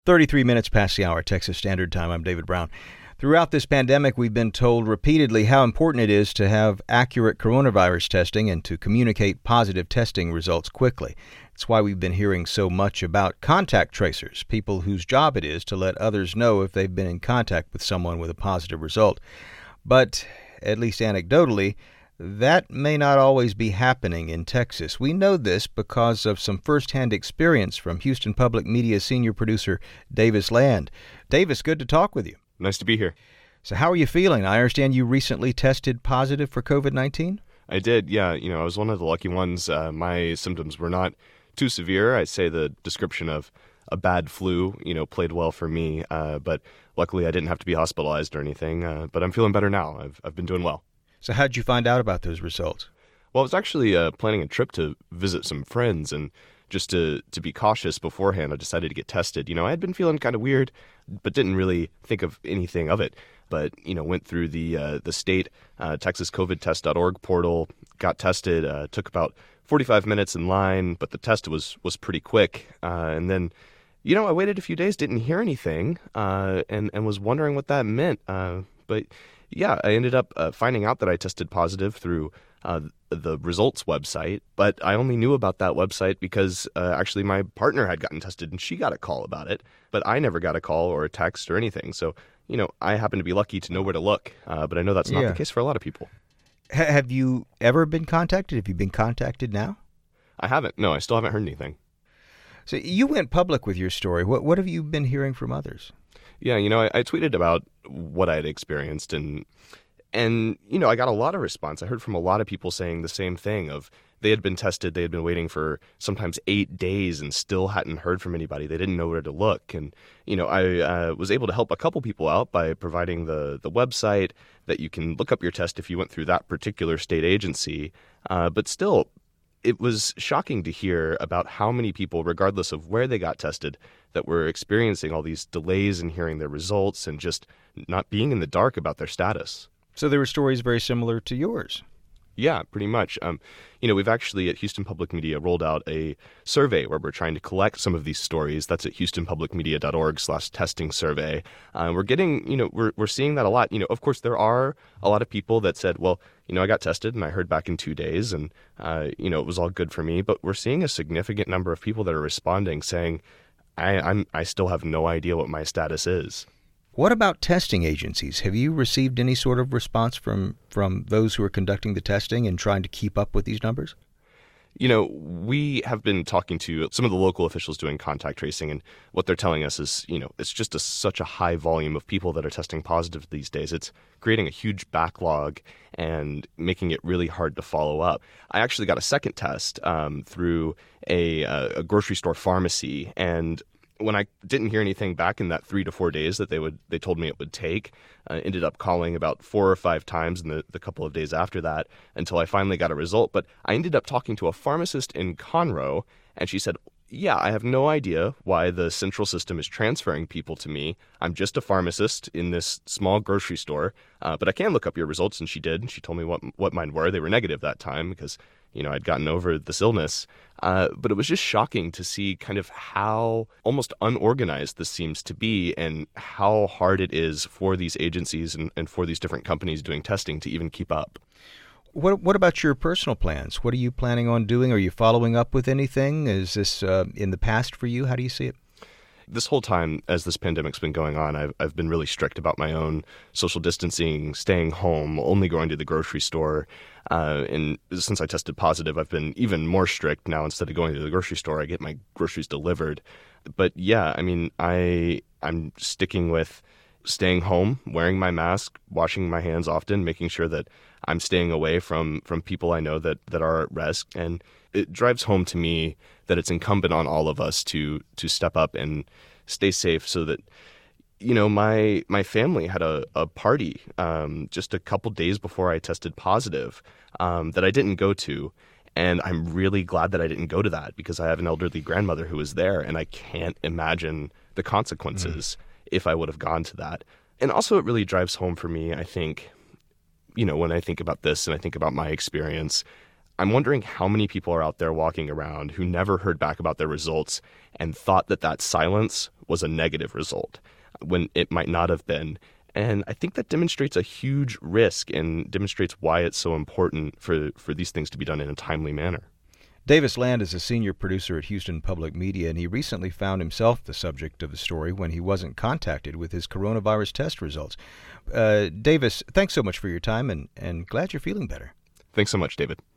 33 minutes past the hour, Texas Standard Time. I'm David Brown. Throughout this pandemic, we've been told repeatedly how important it is to have accurate coronavirus testing and to communicate positive testing results quickly. It's why we've been hearing so much about contact tracers, people whose job it is to let others know if they've been in contact with someone with a positive result. But, at least anecdotally, that may not always be happening in Texas. We know this because of some firsthand experience from Houston Public Media senior producer Davis Land. Davis, good to talk with you. Nice to be here. So how are you feeling? I understand you recently tested positive for COVID-19? I did, yeah. I was one of the lucky ones. My symptoms were not too severe. I'd say the description of a bad flu, played well for me. But luckily I didn't have to be hospitalized or anything. But I'm feeling better now. I've been doing well. So how did you find out about those results? Well, I was actually planning a trip to visit some friends, and just to be cautious beforehand, I decided to get tested. I had been feeling kind of weird, but didn't really think of anything of it. But, went through the state texascovidtest.org portal, got tested, took about 45 minutes in line, but the test was pretty quick. And then, I waited a few days, didn't hear anything, and was wondering what that meant. But yeah, I ended up finding out that I tested positive through the results website, but I only knew about that website because actually my partner had gotten tested and she got a call about it, but I never got a call or a text or anything. So, I happen to be lucky to know where to look, but I know that's not the case for a lot of people. Have you ever been contacted? Have you been contacted now? I haven't. No, I still haven't heard anything. So you went public with your story. What have you been hearing from others? Yeah, I tweeted about what I had experienced, and I got a lot of response. I heard from a lot of people saying the same thing of they had been tested, they had been waiting for sometimes 8 days and still hadn't heard from anybody. They didn't know where to look. And, I was able to help a couple people out by providing the website that you can look up your test if you went through that particular state agency. But still, it was shocking to hear about how many people, regardless of where they got tested, that were experiencing all these delays in hearing their results and just not being in the dark about their status. So there were stories very similar to yours. Yeah, pretty much. We've actually at Houston Public Media rolled out a survey where we're trying to collect some of these stories. That's at houstonpublicmedia.org/testing survey. We're getting, we're seeing that a lot. Of course, there are a lot of people that said, well, I got tested and I heard back in 2 days and, it was all good for me. But we're seeing a significant number of people that are responding saying, I still have no idea what my status is. What about testing agencies? Have you received any sort of response from those who are conducting the testing and trying to keep up with these numbers? We have been talking to some of the local officials doing contact tracing, and what they're telling us is, it's just such a high volume of people that are testing positive these days. It's creating a huge backlog and making it really hard to follow up. I actually got a second test through a grocery store pharmacy, and when I didn't hear anything back in that 3 to 4 days that they told me it would take, ended up calling about 4 or 5 times in the couple of days after that until I finally got a result. But I ended up talking to a pharmacist in Conroe, and she said, yeah, I have no idea why the central system is transferring people to me. I'm just a pharmacist in this small grocery store, but I can look up your results. And she did. And she told me what mine were. They were negative that time because, I'd gotten over this illness. But it was just shocking to see kind of how almost unorganized this seems to be and how hard it is for these agencies and for these different companies doing testing to even keep up. What about your personal plans? What are you planning on doing? Are you following up with anything? Is this in the past for you? How do you see it? This whole time, as this pandemic's been going on, I've been really strict about my own social distancing, staying home, only going to the grocery store. And since I tested positive, I've been even more strict now. Instead of going to the grocery store, I get my groceries delivered. But yeah, I'm sticking with staying home, wearing my mask, washing my hands often, making sure that I'm staying away from people I know that are at risk. And it drives home to me that it's incumbent on all of us to step up and stay safe so that, my family had a party just a couple days before I tested positive that I didn't go to. And I'm really glad that I didn't go to that because I have an elderly grandmother who was there, and I can't imagine the consequences if I would have gone to that. And also it really drives home for me, I think, when I think about this and I think about my experience, I'm wondering how many people are out there walking around who never heard back about their results and thought that silence was a negative result when it might not have been. And I think that demonstrates a huge risk and demonstrates why it's so important for these things to be done in a timely manner. Davis Land is a senior producer at Houston Public Media, and he recently found himself the subject of the story when he wasn't contacted with his coronavirus test results. Davis, thanks so much for your time, and glad you're feeling better. Thanks so much, David.